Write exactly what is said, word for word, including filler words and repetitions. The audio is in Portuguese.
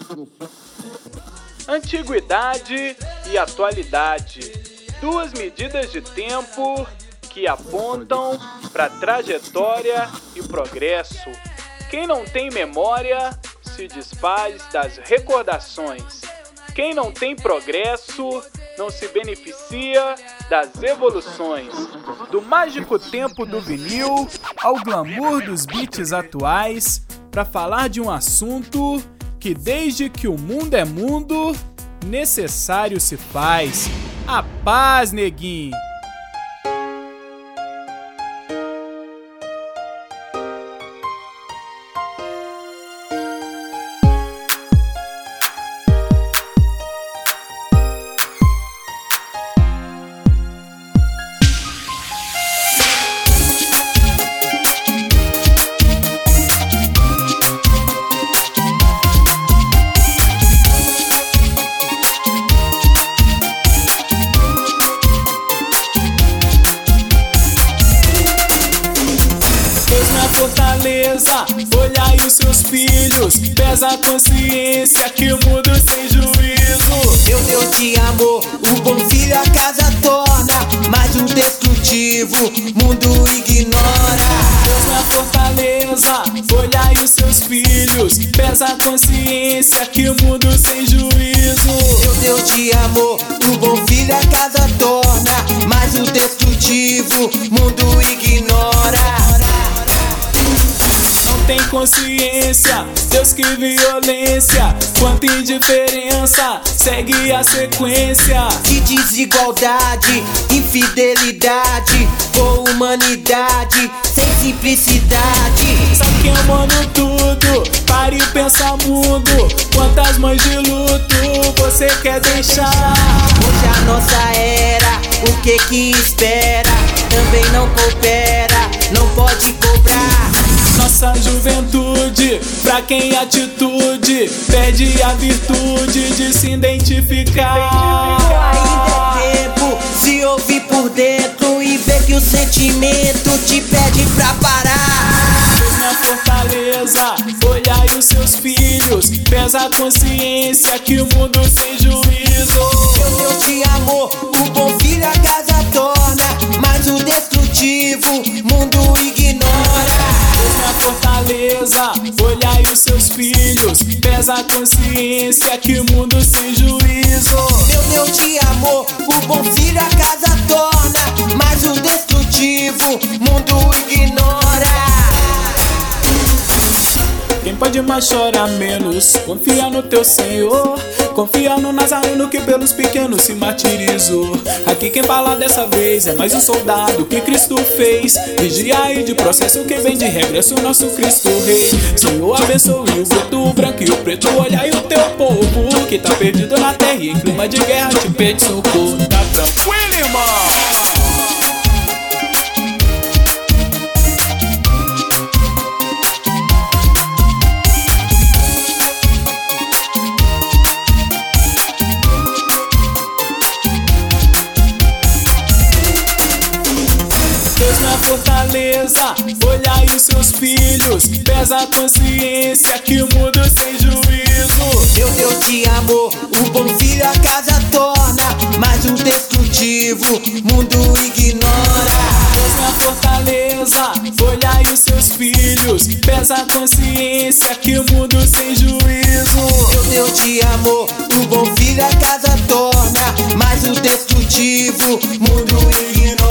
Antiguidade e atualidade, duas medidas de tempo que apontam para trajetória e progresso. Quem não tem memória se desfaz das recordações. Quem não tem progresso não se beneficia das evoluções. Do mágico tempo do vinil ao glamour dos beats atuais, para falar de um assunto que desde que o mundo é mundo, necessário se faz. A paz, neguinho! Fortaleza, olhai os seus filhos, pesa a consciência que o mundo sem juízo. Meu Deus de amor, o bom filho a casa torna, mas o destrutivo mundo ignora. Deus na fortaleza, olhai os seus filhos, pesa a consciência que o mundo sem juízo. Meu Deus de amor, o bom filho a casa torna, mas o destrutivo mundo ignora. Tem consciência, Deus que violência, quanta indiferença, segue a sequência. Que desigualdade, infidelidade, por humanidade, sem simplicidade. Sabe queimando tudo, pare e pensa mundo, quantas mães de luto você quer deixar? Hoje a nossa era, o que que espera? Também não coopera, não pode cobrar. Nossa juventude, pra quem atitude perde a virtude de se identificar. Ainda é tempo, se ouvir por dentro e ver que o sentimento te pede pra parar. Deus na fortaleza, olhai os seus filhos, pesa a consciência que o mundo sem juízo. Meu Deus de amor, o bom filho a casa torna, mas o destrutivo mundo ignora. Na fortaleza, olhai os seus filhos, pesa a consciência que o mundo sem juízo. Meu Deus de amor, o bom filho a casa torna, mas o destrutivo mundo ignora. Quem pode mais chorar menos, confia no teu Senhor. Confia no Nazareno que pelos pequenos se martirizou. Aqui quem fala dessa vez é mais um soldado que Cristo fez. Vigia aí de processo que vem de regresso o nosso Cristo Rei. Senhor abençoe o voto, o branco e o preto. Olhai o teu povo que tá perdido na terra e em clima de guerra te pede socorro. Tá tranquilo, irmão? Fortaleza, olhai os seus filhos, pesa a consciência que o mundo sem juízo. Meu Deus de amor, o bom filho a casa torna, mas o destrutivo mundo ignora. Deus na fortaleza, olhai os seus filhos, pesa a consciência que o mundo sem juízo. Meu Deus de amor, o bom filho a casa torna, mas o destrutivo mundo ignora.